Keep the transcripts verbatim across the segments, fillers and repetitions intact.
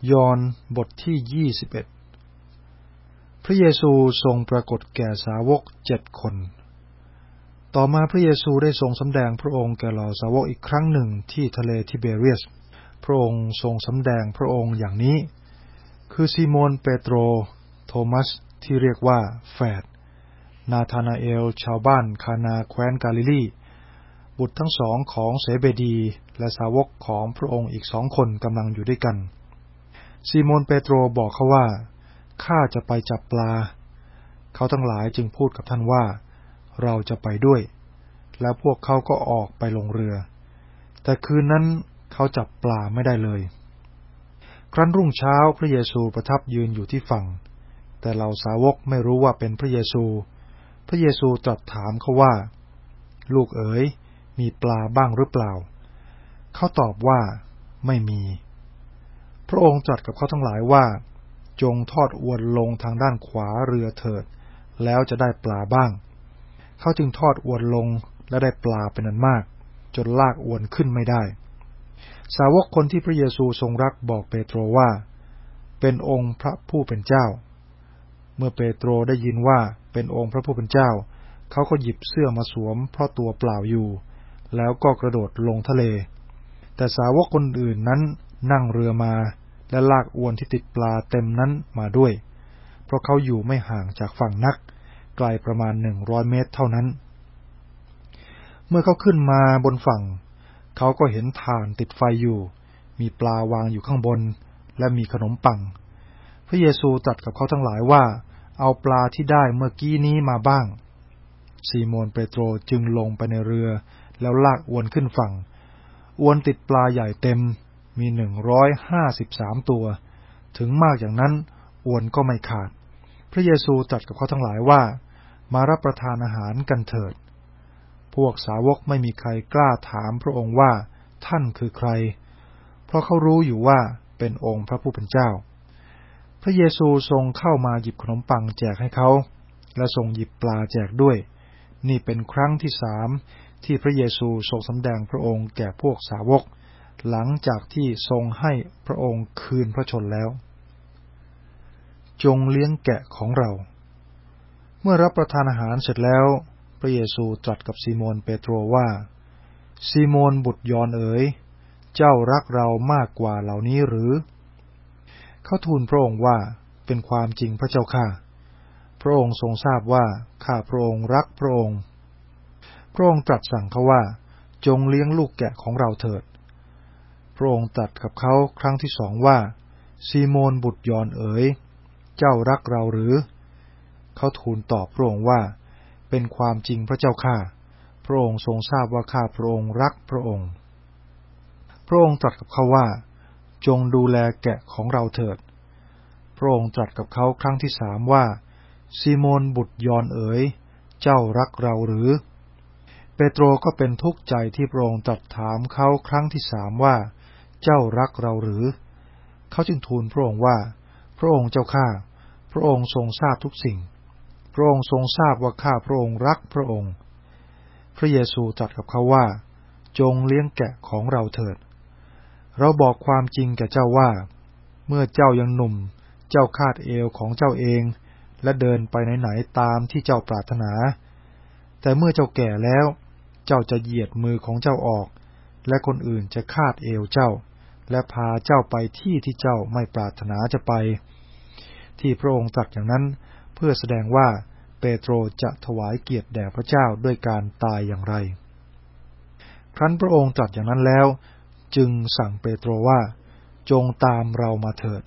ยอห์นบทที่ยี่สิบเอ็ดพระเยซูทรงปรากฏแก่สาวกเจ็ดคนต่อมาพระเยซูได้ทรงสำแดงพระองค์แก่เหล่าสาวกอีกครั้งหนึ่งที่ทะเลทิเบเรียสพระองค์ทรงสำแดงพระองค์อย่างนี้คือซีโมนเปโตรโทมัสที่เรียกว่าแฝดนาธานาเอลชาวบ้านคานาแคว้นกาลิลีบุตรทั้งสองของเซเบดีและสาวกของพระองค์อีกสองคนกำลังอยู่ด้วยกันซีโมนเปโตรบอกเขาว่าข้าจะไปจับปลาเขาทั้งหลายจึงพูดกับท่านว่าเราจะไปด้วยแล้วพวกเขาก็ออกไปลงเรือแต่คืนนั้นเขาจับปลาไม่ได้เลยครั้นรุ่งเช้าพระเยซูประทับยืนอยู่ที่ฝั่งแต่เหล่าสาวกไม่รู้ว่าเป็นพระเยซูพระเยซูตรัสถามเขาว่าลูกเอ๋ยมีปลาบ้างหรือเปล่าเขาตอบว่าไม่มีพระองค์ตรัสกับเขาทั้งหลายว่าจงทอดอวนลงทางด้านขวาเรือเถิดแล้วจะได้ปลาบ้างเขาจึงทอดอวนลงและได้ปลาเป็นอันมากจนลากอวนขึ้นไม่ได้สาวกคนที่พระเยซูทรงรักบอกเปโตรว่าเป็นองค์พระผู้เป็นเจ้าเมื่อเปโตรได้ยินว่าเป็นองค์พระผู้เป็นเจ้าเขาก็หยิบเสื้อมาสวมเพราะตัวเปล่าอยู่แล้วก็กระโดดลงทะเลแต่สาวกคนอื่นนั้นนั่งเรือมาและลากอวนที่ติดปลาเต็มนั้นมาด้วยเพราะเขาอยู่ไม่ห่างจากฝั่งนักไกลประมาณหนึ่งร้อยเมตรเท่านั้นเมื่อเขาขึ้นมาบนฝั่งเขาก็เห็นถ่านติดไฟอยู่มีปลาวางอยู่ข้างบนและมีขนมปังพระเยซูตรัสกับเขาทั้งหลายว่าเอาปลาที่ได้เมื่อกี้นี้มาบ้างซีโมนเปโตรจึงลงไปในเรือแล้วลากอวนขึ้นฝั่งอวนติดปลาใหญ่เต็มมีหนึ่งร้อยห้าสิบสามตัวถึงมากอย่างนั้นอวนก็ไม่ขาดพระเยซูตรัสกับเขาทั้งหลายว่ามารับประทานอาหารกันเถิดพวกสาวกไม่มีใครกล้าถามพระองค์ว่าท่านคือใครเพราะเขารู้อยู่ว่าเป็นองค์พระผู้เป็นเจ้าพระเยซูทรงเข้ามาหยิบขนมปังแจกให้เขาและทรงหยิบปลาแจกด้วยนี่เป็นครั้งที่สามที่พระเยซูทรงสำแดงพระองค์แก่พวกสาวกหลังจากที่ทรงให้พระองค์คืนพระชนแล้วจงเลี้ยงแกะของเราเมื่อรับประทานอาหารเสร็จแล้วพระเยซูตรัสกับซีโมนเปโตรว่าซีโมนบุตรยอห์นเอ๋ยเจ้ารักเรามากกว่าเหล่านี้หรือเขาทูลพระองค์ว่าเป็นความจริงพระเจ้าข้าพระองค์ทรงทราบว่าข้าพระองค์รักพระองค์พระองค์ตรัสสั่งเขาว่าจงเลี้ยงลูกแกะของเราเถิดพระองค์ตรัสกับเขาครั้งที่สองว่าซีโมนบุตรยอห์นเอ๋ยเจ้ารักเราหรือเขาทูลตอบพระองค์ว่าเป็นความจริงพระเจ้าข้าพระองค์ทรงทราบว่าข้าพระองค์รักพระองค์พระองค์ตรัสกับเขาว่าจงดูแลแกะของเราเถิดพระองค์ตรัสกับเขาครั้งที่สามว่าซีโมนบุตรยอห์นเอ๋ยเจ้ารักเราหรือเปโตรก็เป็นทุกข์ใจที่พระองค์ตรัสถามเขาครั้งที่สามว่าเจ้ารักเราหรือเขาจึงทูลพระองค์ว่าพระองค์เจ้าข้าพระองค์ทรงทราบทุกสิ่งพระองค์ทรงทราบว่าข้าพระองค์รักพระองค์พระเยซูตรัสกับเขาว่าจงเลี้ยงแกะของเราเถิดเราบอกความจริงแก่เจ้าว่าเมื่อเจ้ายังหนุ่มเจ้าคาดเอวของเจ้าเองและเดินไปไหนๆตามที่เจ้าปรารถนาแต่เมื่อเจ้าแก่แล้วเจ้าจะเหยียดมือของเจ้าออกและคนอื่นจะคาดเอวเจ้าและพาเจ้าไปที่ที่เจ้าไม่ปรารถนาจะไปที่พระองค์ตรัสอย่างนั้นเพื่อแสดงว่าเปโตรจะถวายเกียรติแด่พระเจ้าด้วยการตายอย่างไรครั้นพระองค์ตรัสอย่างนั้นแล้วจึงสั่งเปโตรว่าจงตามเรามาเถิด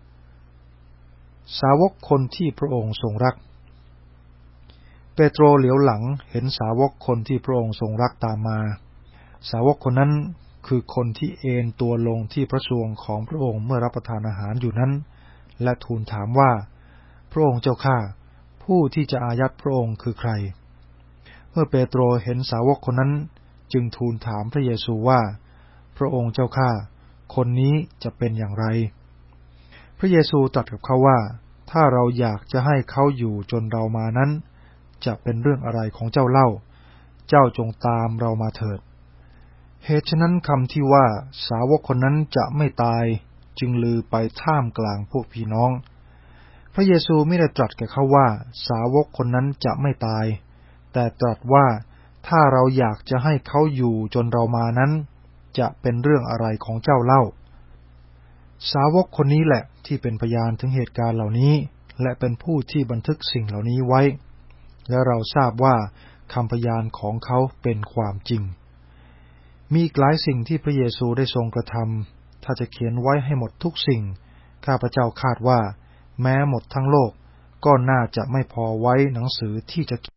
สาวกคนที่พระองค์ทรงรักเปโตรเหลียวหลังเห็นสาวกคนที่พระองค์ทรงรักตามมาสาวกคนนั้นคือคนที่เอนตัวลงที่พระทรวงของพระองค์เมื่อรับประทานอาหารอยู่นั้นและทูลถามว่าพระองค์เจ้าข้าผู้ที่จะอายัดพระองค์คือใครเมื่อเปโตรเห็นสาวกคนนั้นจึงทูลถามพระเยซูว่าพระองค์เจ้าข้าคนนี้จะเป็นอย่างไรพระเยซูตรัสกับเขาว่าถ้าเราอยากจะให้เขาอยู่จนเรามานั้นจะเป็นเรื่องอะไรของเจ้าเล่าเจ้าจงตามเรามาเถิดเหตุฉะนั้นคำที่ว่าสาวกคนนั้นจะไม่ตายจึงลือไปท่ามกลางพวกพี่น้องพระเยซูไม่ได้ตรัสแก่เขาว่าสาวกคนนั้นจะไม่ตายแต่ตรัสว่าถ้าเราอยากจะให้เขาอยู่จนเรามานั้นจะเป็นเรื่องอะไรของเจ้าเล่าสาวกคนนี้แหละที่เป็นพยานถึงเหตุการณ์เหล่านี้และเป็นผู้ที่บันทึกสิ่งเหล่านี้ไว้และเราทราบว่าคำพยานของเขาเป็นความจริงมีอีกหลายสิ่งที่พระเยซูได้ทรงกระทำถ้าจะเขียนไว้ให้หมดทุกสิ่งข้าพเจ้าคาดว่าแม้หมดทั้งโลกก็น่าจะไม่พอไว้หนังสือที่จะ